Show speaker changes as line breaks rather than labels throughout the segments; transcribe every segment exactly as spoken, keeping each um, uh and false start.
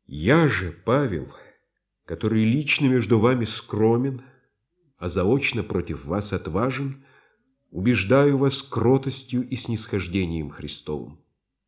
Я же, Павел, который лично между вами скромен, а заочно против вас отважен, убеждаю вас кротостью и снисхождением Христовым.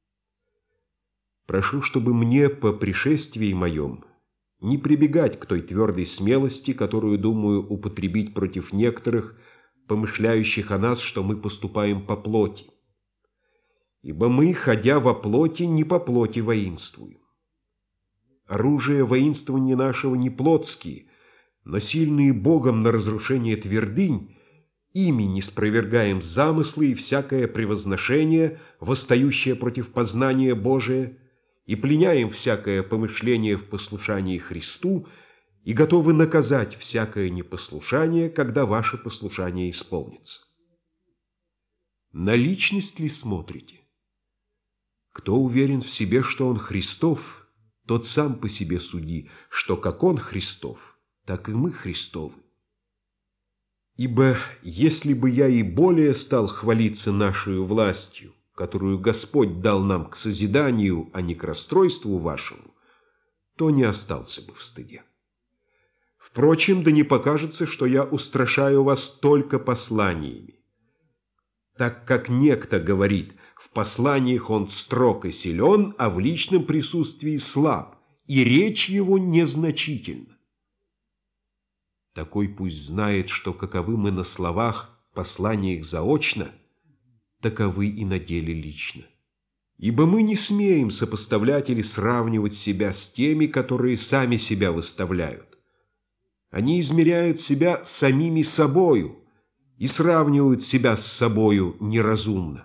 Прошу, чтобы мне по пришествии моем не прибегать к той твердой смелости, которую думаю употребить против некоторых, помышляющих о нас, что мы поступаем по плоти. Ибо мы, ходя во плоти, не по плоти воинствуем. Оружие воинствования нашего не плотские, но сильные Богом на разрушение твердынь, ими не спровергаем замыслы и всякое превозношение, восстающее против познания Божия, и пленяем всякое помышление в послушании Христу, и готовы наказать всякое непослушание, когда ваше послушание исполнится. На личность ли смотрите? Кто уверен в себе, что он Христов, тот сам по себе суди, что как он Христов, так и мы Христовы. Ибо если бы я и более стал хвалиться нашей властью, которую Господь дал нам к созиданию, а не к расстройству вашему, то не остался бы в стыде. Впрочем, да не покажется, что я устрашаю вас только посланиями. Так как некто говорит, в посланиях он строг и силен, а в личном присутствии слаб, и речь его незначительна. Такой пусть знает, что каковы мы на словах в посланиях заочно, таковы и на деле лично. Ибо мы не смеем сопоставлять или сравнивать себя с теми, которые сами себя выставляют. Они измеряют себя самими собою и сравнивают себя с собою неразумно.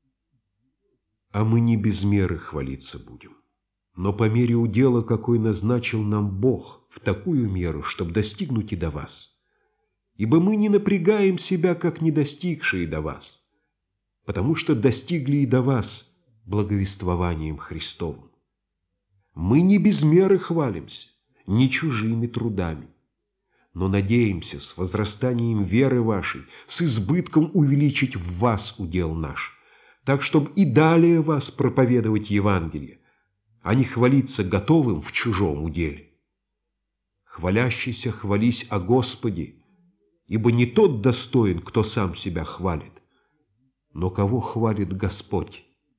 А мы не без меры хвалиться будем, но по мере удела, какой назначил нам Бог, в такую меру, чтобы достигнуть и до вас. Ибо мы не напрягаем себя, как не достигшие до вас, потому что достигли и до вас благовествованием Христовым. Мы не без меры хвалимся, не чужими трудами, но надеемся с возрастанием веры вашей, с избытком увеличить в вас удел наш, так, чтобы и далее вас проповедовать Евангелие, а не хвалиться готовым в чужом уделе. Хвалящийся хвались о Господе, ибо не тот достоин, кто сам себя хвалит, но кого хвалит Господь.